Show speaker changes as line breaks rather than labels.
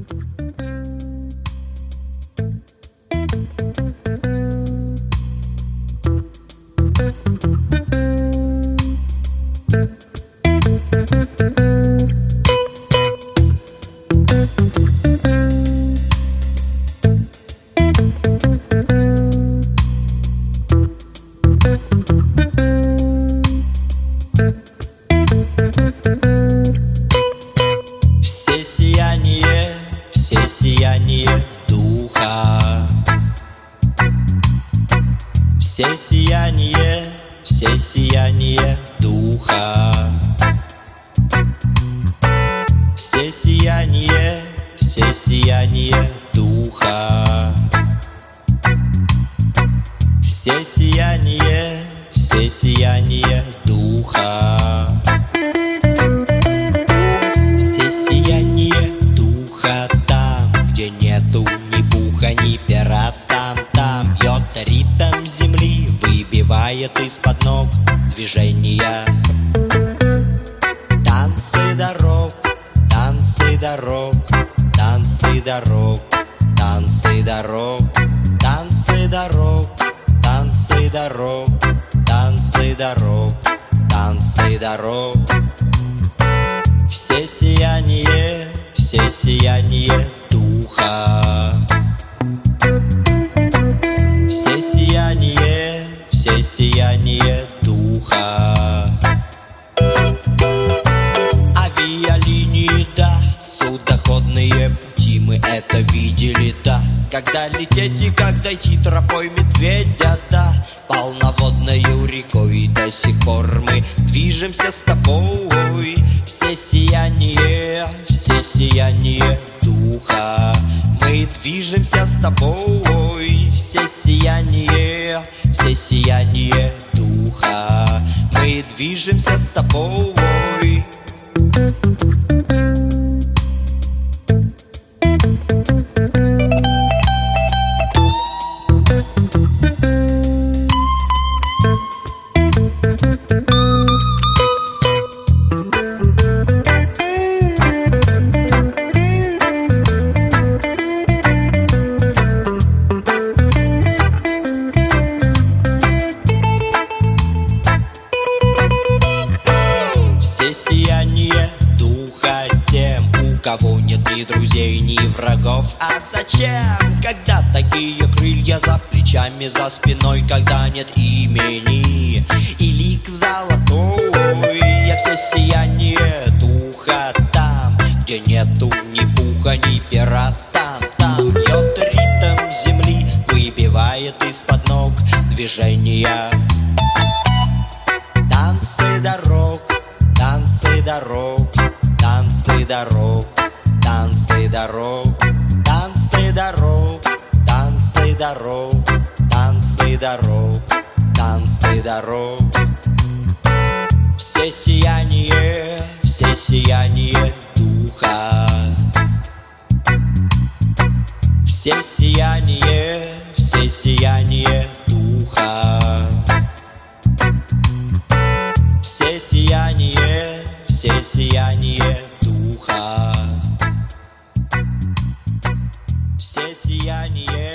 Все сияние духа, все сияние духа, все сияние духа, все сияние духа. Все сияние духа там, где нету ни буха, ни пера. Там бьет ритм земли, выбивает из-под ног движения. Танцы дорог, танцы дорог, танцы дорог, танцы дорог, танцы дорог, танцы дорог, танцы дорог, танцы дорог. Все сияние духа, все сияние духа. Авиалинии, да, судоходные пути, мы это видели, да. Когда лететь и как дойти тропой медведя, да. Полноводною рекой до сих пор мы движемся с тобой. Все сияние духа, мы движемся с тобой. Все сияние духа, мы движемся с тобой. Сияние духа тем, у кого нет ни друзей, ни врагов. А зачем, когда такие крылья за плечами, за спиной, когда нет имени и лик золотой? Я все сияние духа там, где нету ни буха, ни пера. Там бьет ритм земли, выбивает из-под ног движения. Танцы дорог, танцы дорог, танцы дорог, танцы дорог, танцы дорог, танцы дорог, танцы дорог, танцы дорог. Все сияние духа, все сияние духа. Все сияние духа, все сияние